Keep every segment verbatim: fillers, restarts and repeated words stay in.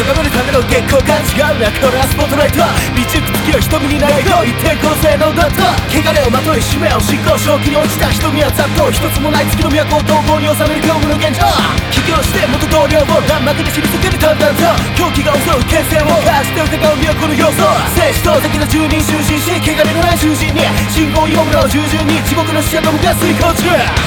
咎めるための月光感違うなこれはスポットライト未熟月を瞳にないと言ってこの性能だった汚れをまとい使命を執行正気に落ちた瞳はざっと一つもない月の都を逃亡に収める今日の現状起業して元同僚を乱幕で知りつける淡々と狂気が襲う牽制を貸して疑う都の要素生死と敵の住人囚人し汚れのない囚人に信号読むのを従順に地獄の死者どもが遂行中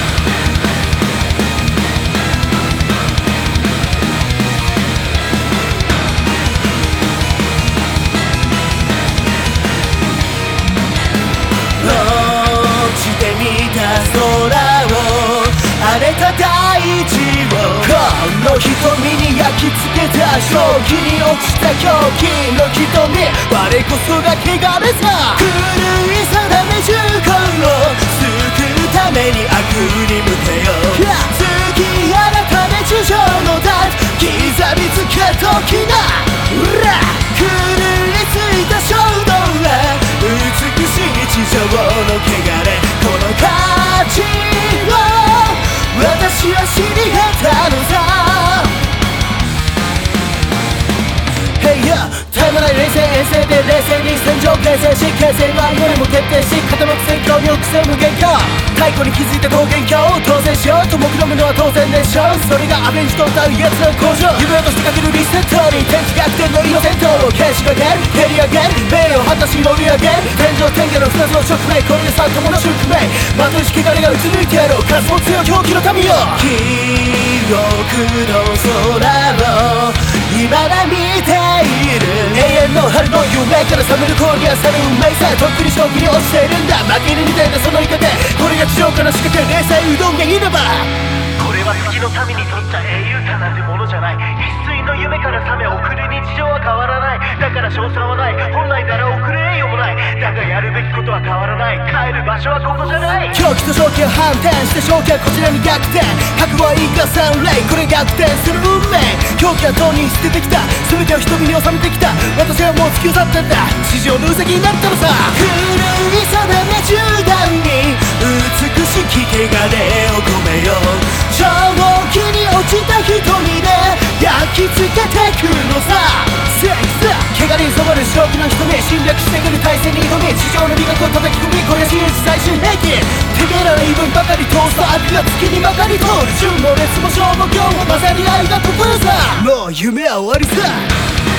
荒れた大地をこの瞳に焼き付けた正気に落ちた狂気の瞳我こそが汚れさ狂い定め重婚を救うために悪に向けよう月改め地上のダーツ刻みつけときな狂いついた衝動は美しい地上の汚れこの価値を私は知り得たのさ Hey yo 絶え間ない冷静遠征で冷静に戦場形成し形成はよりも徹底し傾く戦況に抑制無限化太古に気づいた桃源郷を当選しようと目論むのは当然でしょうそれがアベンジと歌う奴らの工場夢としてかけるリセットに天地逆転のイノセントを剣士が出る蹴り上げる名誉を果たし乗り上げる天上天下の二つの宿命これで三友の宿命まといし汚れが打ち抜いてやろう数も強い狂気の民よ記憶の空を未だ見ている永遠の春の夢から覚める頃には去る運命さとっくに正気に落ちているんだ負け犬みたいなその言い方これが地上から仕掛け冷静うどんがいればこれは月の民にとっちゃ英雄かなんてものじゃない必須の夢から覚め送る日常は変わらないだから称賛はない本来なら送る栄誉もないだがやるべきことは変わらない帰る場所はここじゃない狂気と正気を反転して正気はこちらに逆転覚悟はいいか三霊これ逆転する運命狂気はとうに捨ててきた全てを瞳に収めてきた私はもう突き去ってんだ地上のウサギになったのさ狂い定め銃弾に美しき汚れを込めよう正気に落ちた瞳で焼き付けてくのさセックス汚れに染まる正気の瞳侵略してくる体制に挑み地上の美学を叩き込みこれが真実最終兵器てめえらの言い分ばかり通すと悪が月にまかり通る純の熱も勝負今日も混ざり合いがここよさもう夢は終わりさ